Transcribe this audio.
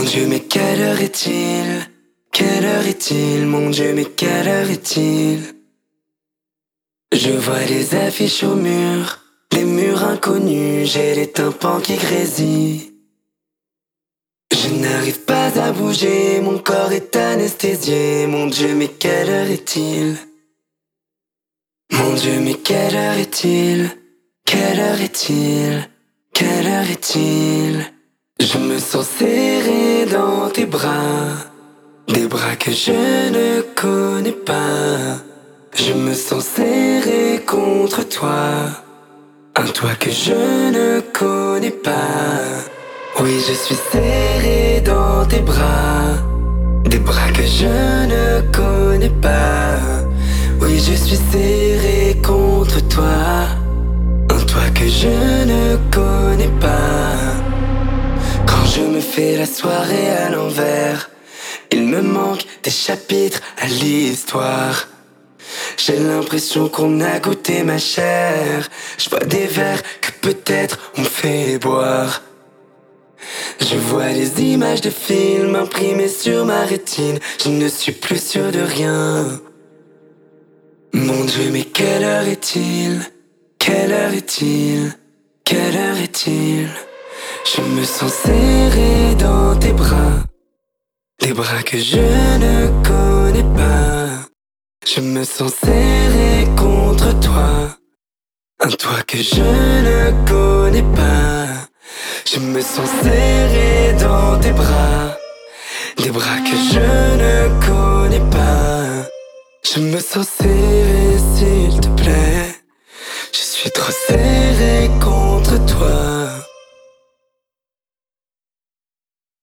Dieu, mais quelle heure est-il? Quelle heure est-il? Mon Dieu, mais quelle heure est-il? Je vois les affiches au mur, les murs inconnus, j'ai les tympans qui grésillent. Je n'arrive pas à bouger, mon corps est anesthésié. Mon Dieu, mais quelle heure est-il? Mon Dieu, mais quelle heure est-il? Quelle heure est-il? Quelle heure est-il? Je me sens serré dans tes bras, des bras que je ne connais pas. Je me sens serré contre toi, un toi que je ne connais pas. Oui, je suis serré dans tes bras, des bras que je ne connais pas. Oui, je suis serré contre toi, un toi que je ne connais pas. Quand je me fais la soirée à l'envers, il me manque des chapitres à l'histoire. J'ai l'impression qu'on a goûté ma chair. Je bois des verres que peut-être on me fait boire. Je vois les images de films imprimées sur ma rétine. Je ne suis plus sûr de rien. Mon Dieu, mais quelle heure est-il? Quelle heure est-il? Quelle heure est-il? Je me sens serré dans tes bras, des bras que je ne connais pas. Je me sens serré contre toi, un toi que je ne connais pas. Je me sens serré dans tes bras, des bras que je ne connais pas. Je me sens serré, s'il te plaît. Je suis trop serré contre toi.